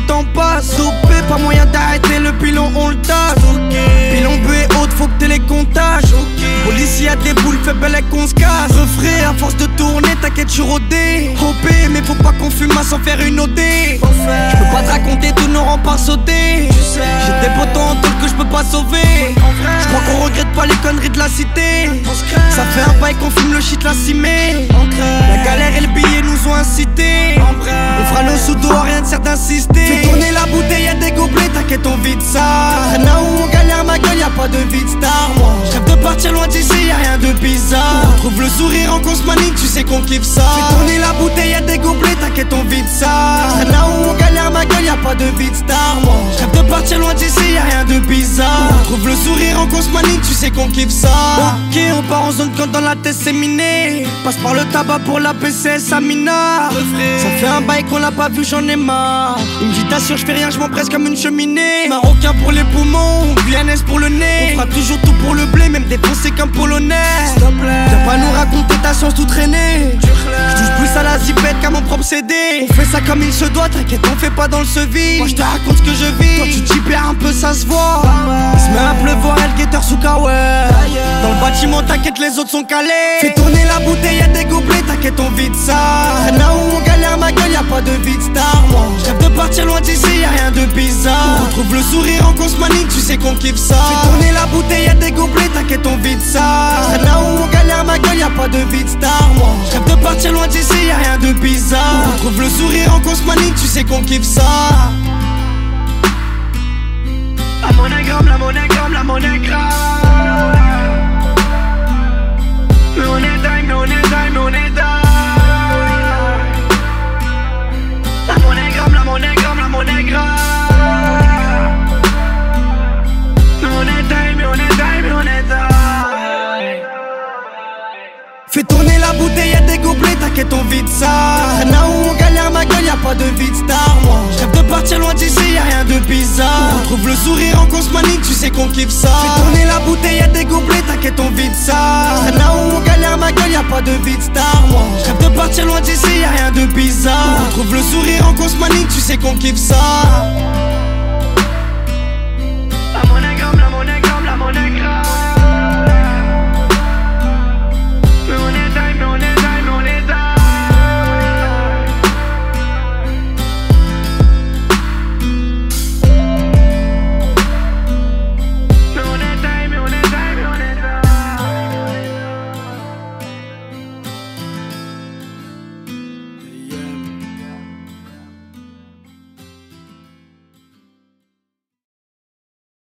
temps passe. Dopé, pas moyen d'arrêter le pilon, on le tasse. Pilon B et haute, faut que t'aies les comptages. Policier a des boules, fait belle et qu'on se casse. Refrais, à force de tourner, t'inquiète, je suis rodé. Hopé, mais faut pas qu'on fume sans faire une OD. Je peux pas te raconter tous nos remparts sautés. J'ai des potents en tôle que je peux pas sauver. Je crois qu'on regrette pas les conneries de la cité. Ça fait un bail qu'on fume le shit, la cimée. La galère et le billet nous ont incités. On fera nos sous d'eau, rien ne sert d'insister. Fais tourner la bouteille, y'a des gobelets, t'inquiète on vide ça. Là où on galère ma gueule, y'a pas de vie de star moi. J'rêve de partir loin d'ici, y'a rien de bizarre. On trouve le sourire en cosmanie, tu sais qu'on kiffe ça. Fais tourner la bouteille, y'a des gobelets, t'inquiète on vide ça. Là où on galère ma gueule, y'a pas de vie de star moi. J'rêve de partir loin d'ici, y'a rien de bizarre. On trouve le sourire en cosmanie, tu sais qu'on kiffe ça. Ok, on part en zone quand dans la tête c'est miné. Passe par le tabac pour la PCS à Mina. Ça fait un bail qu'on l'a pas vu, j'en ai marre. Il me dit t'assure, je fais rien, je m'en presse comme une cheminée. Marocain pour les poumons, guyanaise pour le nez. On fera toujours tout pour le blé, même défoncé comme polonais. Viens pas nous raconter ta chance tout traîner. Je touche plus à la zipette qu'à mon propre CD. On fait ça comme il se doit, t'inquiète, on fait pas dans le sevi. Moi je te raconte ce que je vis, toi tu t'y perds un peu, ça se voit. Il se met à pleuvoir, elle guetteur sous Kawer. Dans le bâtiment, t'inquiète, les autres sont calés. Fais tourner la bouteille, y'a des gobelets, t'inquiète, on vide ça. Là où on galère ma gueule, y'a pas de vie de star moi. J'rêve de partir loin d'ici, y'a rien de bizarre. On trouve le sourire en cosmanie, tu sais qu'on kiffe ça. Fais tourner la bouteille, y'a des gobelets, t'inquiète, on vide ça. Là où on galère ma gueule, y'a pas de vie de star moi. J'rêve de partir loin d'ici, y'a rien de bizarre. On trouve le sourire en cosmanie, tu sais qu'on kiffe ça. La monnaie gramme, la monnaie gramme, la monnaie gramme. Mais on est dingue, mais on est dingue, mais on est dingue. La monnaie gramme, la monnaie gramme, la monnaie gramme. Mais on est dingue, mais on est dingue, mais on est dingue. Fais tourner la bouteille, y'a des gobelets, t'inquiète on vide ça. Là où on galère ma gueule, y'a pas de vie de star moi. J'rêve de partir loin d'ici, y'a rien de bizarre. On trouve le sourire en cosmanie, tu sais qu'on kiffe ça. Fais tourner la bouteille, y'a des gobelets, t'inquiète on vide ça. Là où on galère ma gueule, y'a pas de vie de star moi. J'rêve de partir loin d'ici, y'a rien de bizarre. On trouve le sourire en cosmanie, tu sais qu'on kiffe ça.